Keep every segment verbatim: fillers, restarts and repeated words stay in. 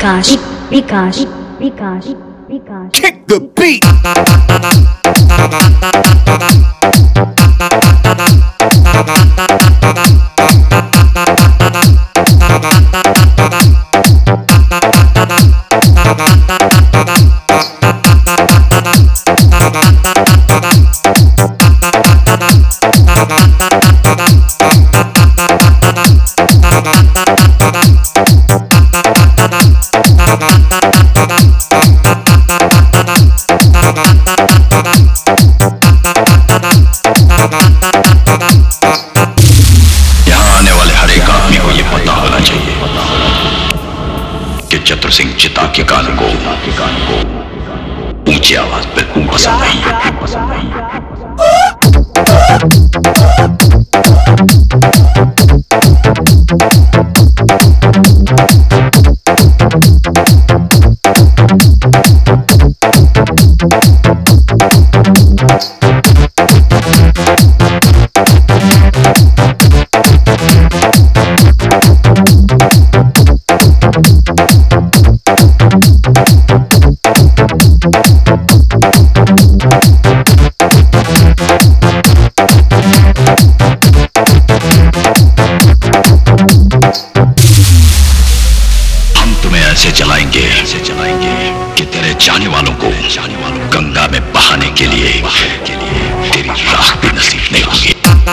Vikash, Vikash, Vikash, Vikash. Kick the beat. चतुर सिंह चिता के कान को ऊंची आवाज बिल्कुल पसंद नहीं है, पसंद नहीं है। ऐसे चलाएंगे ऐसे चलाएंगे कि तेरे जाने वालों को जाने वालों गंगा में बहाने के लिए के लिए तेरी राख भी नसीब नहीं होगी।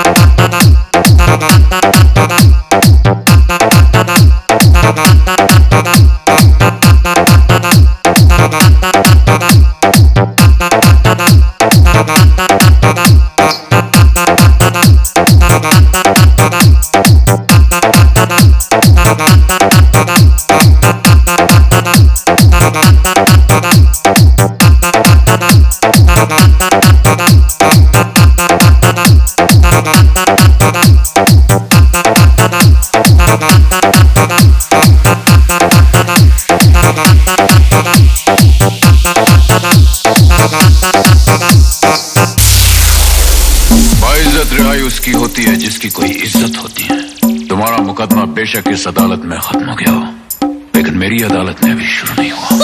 बाइज्जत रिहाई उसकी होती है जिसकी कोई इज्जत होती है। तुम्हारा मुकदमा बेशक इस अदालत में खत्म हो गया हो, लेकिन मेरी अदालत में अभी शुरू नहीं हुआ।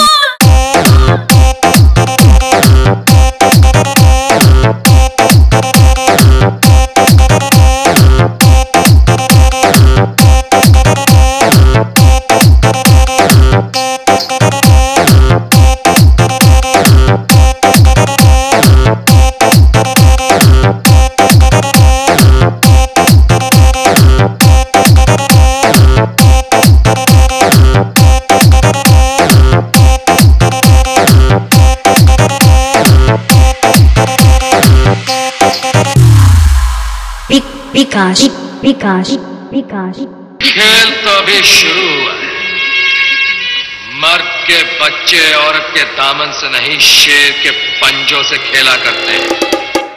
Vikash, Vikash, Vikash. खेल तो अभी शुरू हुआ है। मर्द के बच्चे औरत के दामन से नहीं, शेर के पंजों से खेला करते हैं।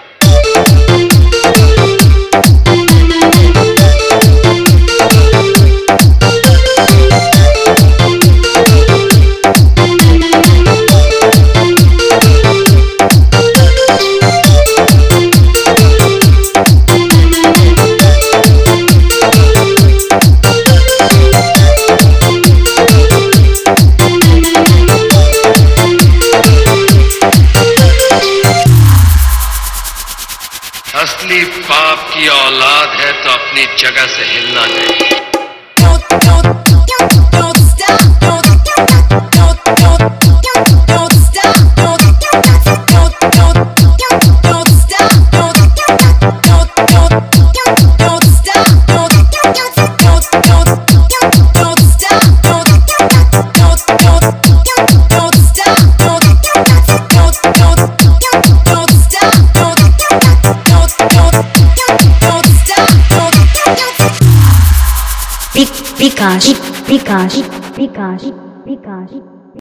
असली बाप की औलाद है तो अपनी जगह से हिलना नहीं। Vikash, Vikash, Vikash.